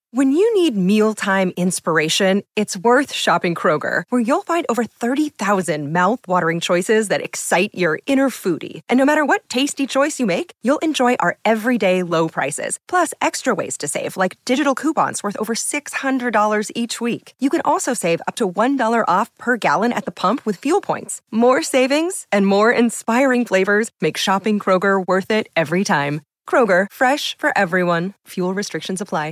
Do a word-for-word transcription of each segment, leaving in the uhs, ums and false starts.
When you need mealtime inspiration, it's worth shopping Kroger, where you'll find over thirty thousand mouth-watering choices that excite your inner foodie. And no matter what tasty choice you make, you'll enjoy our everyday low prices, plus extra ways to save, like digital coupons worth over six hundred dollars each week. You can also save up to one dollar off per gallon at the pump with fuel points. More savings and more inspiring flavors make shopping Kroger worth it every time. Kroger, fresh for everyone. Fuel restrictions apply.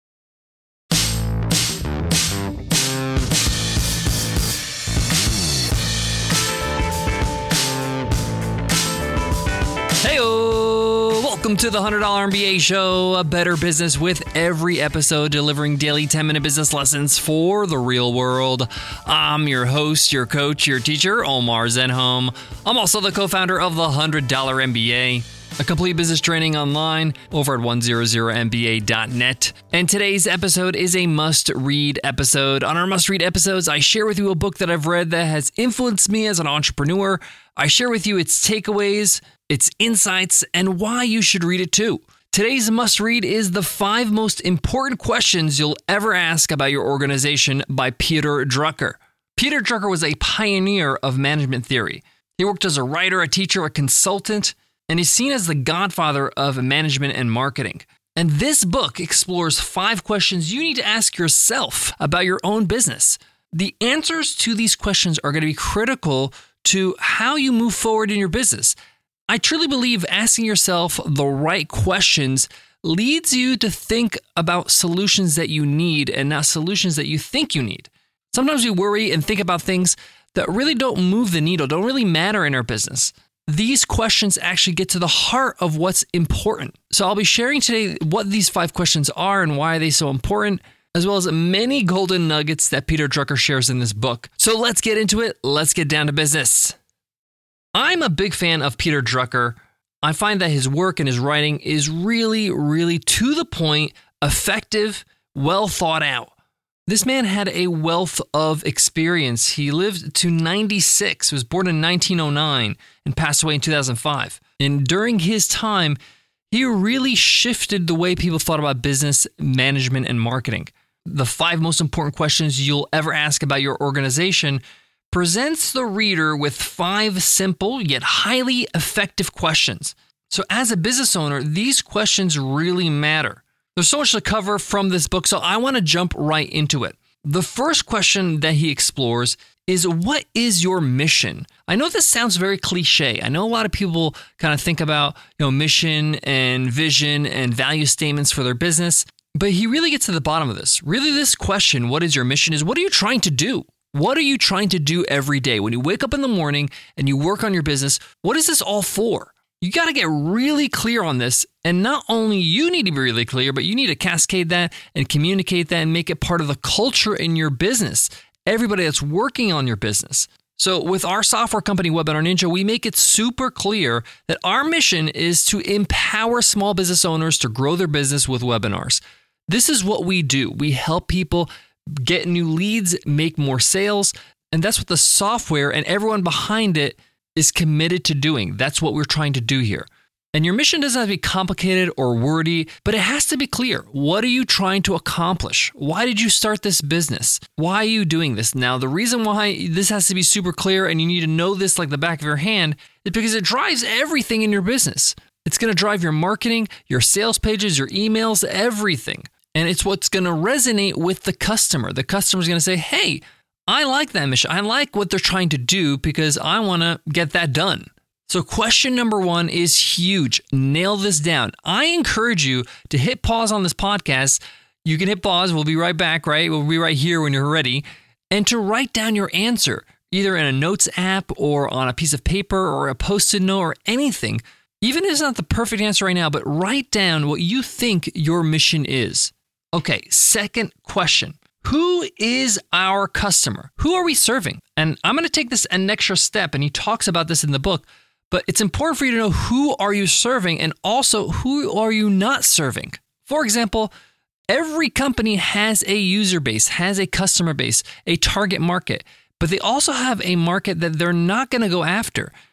Heyo! Welcome to the one hundred dollar M B A Show, a better business with every episode, delivering daily ten-minute business lessons for the real world. I'm your host, your coach, your teacher, Omar Zenhom. I'm also the co-founder of the one hundred dollar M B A, a complete business training online over at one hundred M B A dot net. And today's episode is a must-read episode. On our must-read episodes, I share with you a book that I've read that has influenced me as an entrepreneur. I share with you its takeaways, its insights, and why you should read it too. Today's must-read is The Five Most Important Questions You'll Ever Ask About Your Organization by Peter Drucker. Peter Drucker was a pioneer of management theory. He worked as a writer, a teacher, a consultant, and he's seen as the godfather of management and marketing. And this book explores five questions you need to ask yourself about your own business. The answers to these questions are going to be critical to how you move forward in your business. I truly believe asking yourself the right questions leads you to think about solutions that you need and not solutions that you think you need. Sometimes we worry and think about things that really don't move the needle, don't really matter in our business. These questions actually get to the heart of what's important. So I'll be sharing today what these five questions are and why are they so important, as well as many golden nuggets that Peter Drucker shares in this book. So let's get into it. Let's get down to business. I'm a big fan of Peter Drucker. I find that his work and his writing is really, really to the point, effective, well thought out. This man had a wealth of experience. He lived to ninety-six, he was born in nineteen oh nine and passed away in two thousand five. And during his time, he really shifted the way people thought about business, management, and marketing. The five most important questions you'll ever ask about your organization presents the reader with five simple yet highly effective questions. So as a business owner, these questions really matter. There's so much to cover from this book, so I want to jump right into it. The first question that he explores is, what is your mission? I know this sounds very cliche. I know a lot of people kind of think about, you know, mission and vision and value statements for their business, but he really gets to the bottom of this. Really, this question, what is your mission, is what are you trying to do? What are you trying to do every day? When you wake up in the morning and you work on your business, what is this all for? You got to get really clear on this. And not only you need to be really clear, but you need to cascade that and communicate that and make it part of the culture in your business. Everybody that's working on your business. So with our software company, Webinar Ninja, we make it super clear that our mission is to empower small business owners to grow their business with webinars. This is what we do. We help people get new leads, make more sales, and that's what the software and everyone behind it is committed to doing. That's what we're trying to do here. And your mission doesn't have to be complicated or wordy, but it has to be clear. What are you trying to accomplish? Why did you start this business? Why are you doing this? Now, the reason why this has to be super clear and you need to know this like the back of your hand is because it drives everything in your business. It's going to drive your marketing, your sales pages, your emails, everything. And it's what's going to resonate with the customer. The customer's going to say, hey, I like that mission. I like what they're trying to do because I want to get that done. So question number one is huge. Nail this down. I encourage you to hit pause on this podcast. You can hit pause. We'll be right back, right? We'll be right here when you're ready. And to write down your answer, either in a notes app or on a piece of paper or a Post-it note or anything. Even if it's not the perfect answer right now, but write down what you think your mission is. Okay, second question. Who is our customer? Who are we serving? And I'm going to take this an extra step, and he talks about this in the book, but it's important for you to know who are you serving and also who are you not serving. For example, every company has a user base, has a customer base, a target market, but they also have a market that they're not going to go after.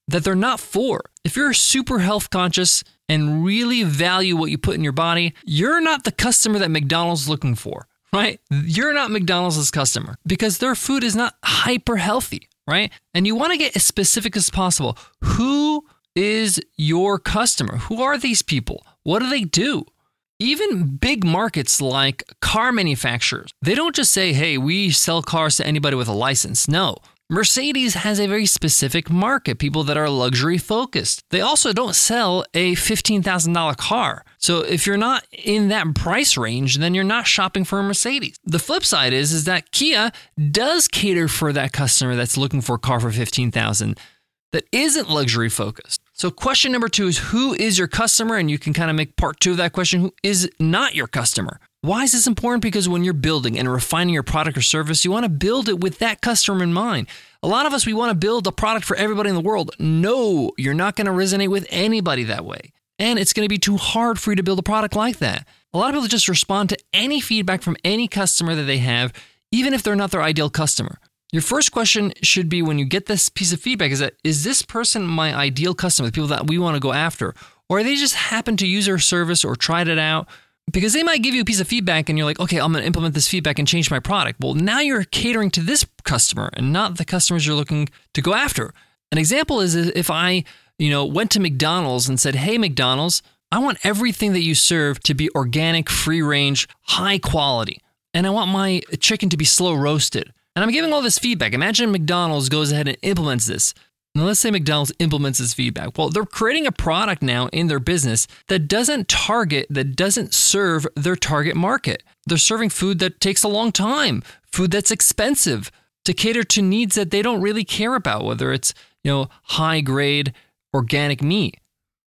that they're not for. If you're super health conscious and really value what you put in your body, you're not the customer that McDonald's is looking for, right? You're not McDonald's customer because their food is not hyper healthy, right? And you want to get as specific as possible. Who is your customer? Who are these people? What do they do? Even big markets like car manufacturers, they don't just say, hey, we sell cars to anybody with a license. No. Mercedes has a very specific market, people that are luxury focused. They also don't sell a fifteen thousand dollars car. So if you're not in that price range, then you're not shopping for a Mercedes. The flip side is, is that Kia does cater for that customer that's looking for a car for fifteen thousand dollars that isn't luxury focused. So question number two is, who is your customer? And you can kind of make part two of that question, who is not your customer? Why is this important? Because when you're building and refining your product or service, you want to build it with that customer in mind. A lot of us, we want to build a product for everybody in the world. No, you're not going to resonate with anybody that way. And it's going to be too hard for you to build a product like that. A lot of people just respond to any feedback from any customer that they have, even if they're not their ideal customer. Your first question should be, when you get this piece of feedback, is that, is this person my ideal customer, the people that we want to go after? Or they just happen to use our service or tried it out? Because they might give you a piece of feedback and you're like, okay, I'm going to implement this feedback and change my product. Well, now you're catering to this customer and not the customers you're looking to go after. An example is if I, you know, went to McDonald's and said, hey, McDonald's, I want everything that you serve to be organic, free range, high quality. And I want my chicken to be slow roasted. And I'm giving all this feedback. Imagine McDonald's goes ahead and implements this. Now, let's say McDonald's implements this feedback. Well, they're creating a product now in their business that doesn't target, that doesn't serve their target market. They're serving food that takes a long time, food that's expensive, to cater to needs that they don't really care about, whether it's, you know, high grade organic meat.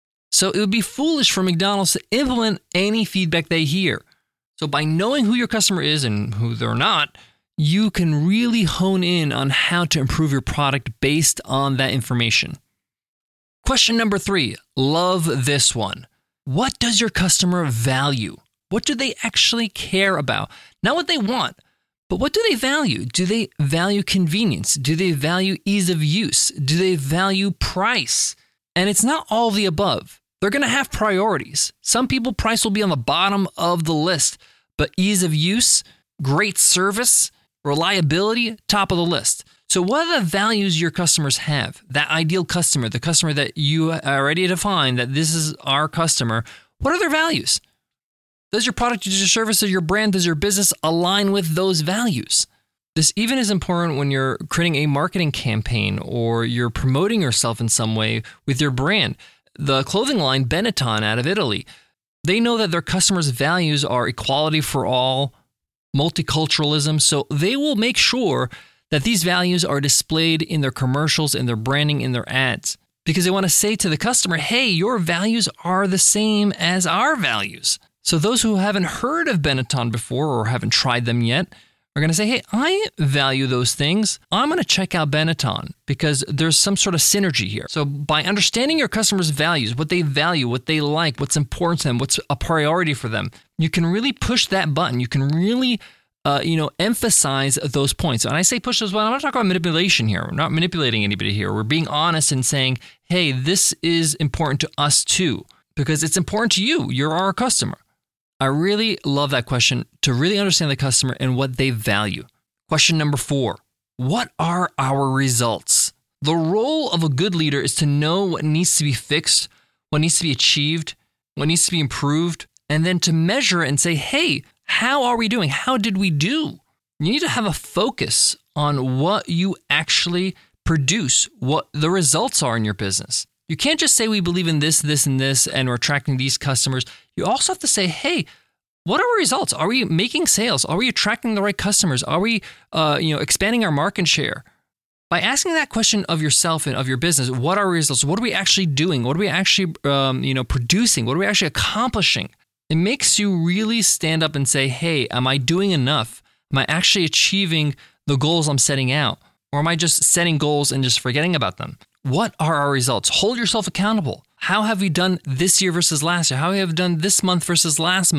So it would be foolish for McDonald's to implement any feedback they hear. So by knowing who your customer is and who they're not, you can really hone in on how to improve your product based on that information. Question number three, love this one. What does your customer value? What do they actually care about? Not what they want, but what do they value? Do they value convenience? Do they value ease of use? Do they value price? And it's not all of the above. They're going to have priorities. Some people, price will be on the bottom of the list, but ease of use, great service, reliability, top of the list. So what are the values your customers have? That ideal customer, the customer that you already defined, that this is our customer, what are their values? Does your product, does your service, does your brand, does your business align with those values? This even is important when you're creating a marketing campaign or you're promoting yourself in some way with your brand. The clothing line Benetton out of Italy, they know that their customers' values are equality for all, multiculturalism, so they will make sure that these values are displayed in their commercials, in their branding, in their ads, because they want to say to the customer, hey, your values are the same as our values. So those who haven't heard of Benetton before or haven't tried them yet are going to say, hey, I value those things. I'm going to check out Benetton because there's some sort of synergy here. So by understanding your customers' values, what they value, what they like, what's important to them, what's a priority for them, you can really push that button. You can really, uh, you know, emphasize those points. And I say push those buttons. I'm not talking about manipulation here. We're not manipulating anybody here. We're being honest and saying, hey, this is important to us too, because it's important to you. You're our customer. I really love that question, to really understand the customer and what they value. Question number four, what are our results? The role of a good leader is to know what needs to be fixed, what needs to be achieved, what needs to be improved, and then to measure it and say, hey, how are we doing? How did we do? You need to have a focus on what you actually produce, what the results are in your business. You can't just say we believe in this, this, and this, and we're attracting these customers. You also have to say, hey, what are our results? Are we making sales? Are we attracting the right customers? Are we uh, you know, expanding our market share? By asking that question of yourself and of your business, what are our results? What are we actually doing? What are we actually um, you know, producing? What are we actually accomplishing? It makes you really stand up and say, hey, am I doing enough? Am I actually achieving the goals I'm setting out? Or am I just setting goals and just forgetting about them? What are our results? Hold yourself accountable. How have we done this year versus last year? How have we done this month versus last month?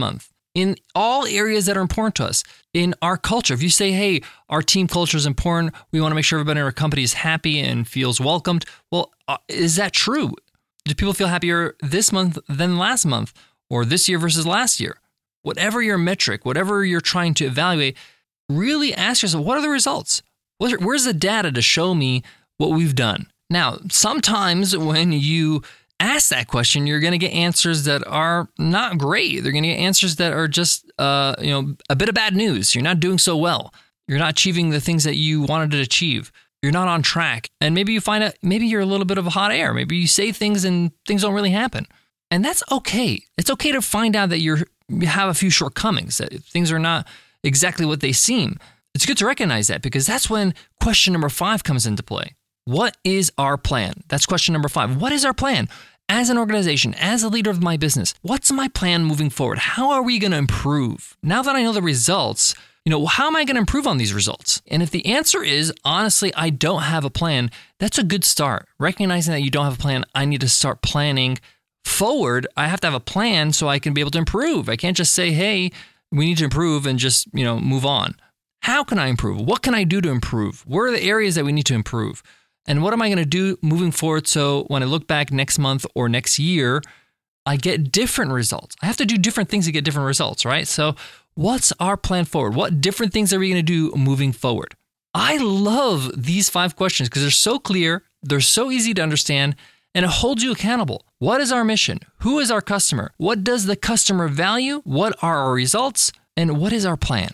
in all areas that are important to us. In our culture, if you say, hey, our team culture is important, we want to make sure everybody in our company is happy and feels welcomed. Well, uh, is that true? Do people feel happier this month than last month, or this year versus last year? Whatever your metric, whatever you're trying to evaluate, really ask yourself, what are the results? Where's the data to show me what we've done? Now, sometimes when you ask that question, you're going to get answers that are not great. They're going to get answers that are just, uh, you know, a bit of bad news. You're not doing so well. You're not achieving the things that you wanted to achieve. You're not on track. And maybe you find out, maybe you're a little bit of a hot air. Maybe you say things and things don't really happen. And that's okay. It's okay to find out that you're, you have a few shortcomings, that things are not exactly what they seem. It's good to recognize that, because that's when question number five comes into play. What is our plan? That's question number five. What is our plan? As an organization, as a leader of my business, what's my plan moving forward? How are we going to improve? Now that I know the results, you know, how am I going to improve on these results? And if the answer is, honestly, I don't have a plan, that's a good start. Recognizing that you don't have a plan, I need to start planning forward. I have to have a plan so I can be able to improve. I can't just say, hey, we need to improve and just, you know, move on. How can I improve? What can I do to improve? Where are the areas that we need to improve? And what am I going to do moving forward so when I look back next month or next year, I get different results? I have to do different things to get different results, right? So what's our plan forward? What different things are we going to do moving forward? I love these five questions because they're so clear, they're so easy to understand, and it holds you accountable. What is our mission? Who is our customer? What does the customer value? What are our results? And what is our plan?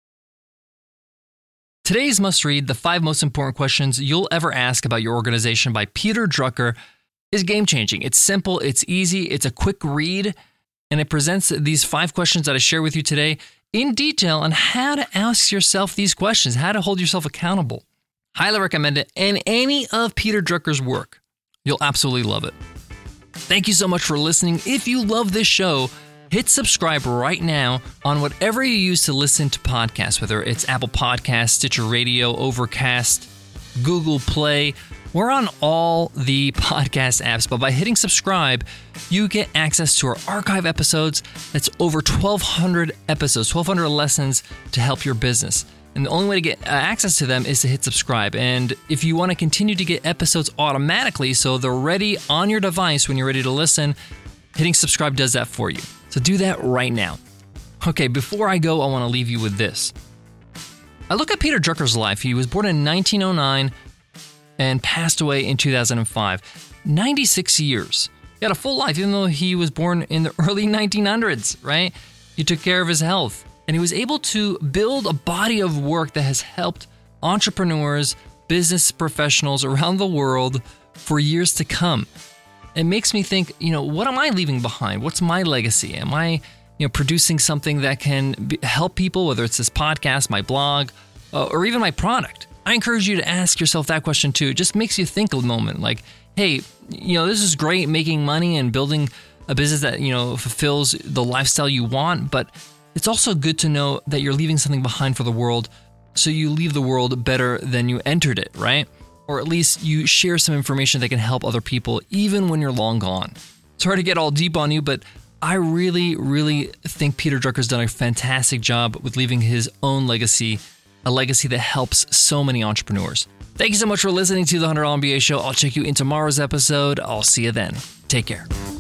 Today's must-read, The Five Most Important Questions You'll Ever Ask About Your Organization by Peter Drucker, is game-changing. It's simple, it's easy, it's a quick read, and it presents these five questions that I share with you today in detail on how to ask yourself these questions, how to hold yourself accountable. Highly recommend it, and any of Peter Drucker's work. You'll absolutely love it. Thank you so much for listening. If you love this show, hit subscribe right now on whatever you use to listen to podcasts, whether it's Apple Podcasts, Stitcher Radio, Overcast, Google Play. We're on all the podcast apps, but by hitting subscribe, you get access to our archive episodes. That's over twelve hundred episodes, twelve hundred lessons to help your business. And the only way to get access to them is to hit subscribe. And if you want to continue to get episodes automatically so they're ready on your device when you're ready to listen, hitting subscribe does that for you. So do that right now. Okay, before I go, I want to leave you with this. I look at Peter Drucker's life. He was born in nineteen oh nine and passed away in two thousand five. ninety-six years. He had a full life, even though he was born in the early nineteen hundreds, right? He took care of his health, and he was able to build a body of work that has helped entrepreneurs, business professionals around the world for years to come. It makes me think, you know, what am I leaving behind? What's my legacy? Am I, you know, producing something that can be, help people, whether it's this podcast, my blog, uh, or even my product? I encourage you to ask yourself that question too. It just makes you think a moment like, hey, you know, this is great making money and building a business that, you know, fulfills the lifestyle you want, but it's also good to know that you're leaving something behind for the world so you leave the world better than you entered it, right? Or at least you share some information that can help other people even when you're long gone. Sorry to get all deep on you, but I really, really think Peter Drucker's done a fantastic job with leaving his own legacy, a legacy that helps so many entrepreneurs. Thank you so much for listening to the one hundred dollar M B A Show. I'll check you in tomorrow's episode. I'll see you then. Take care.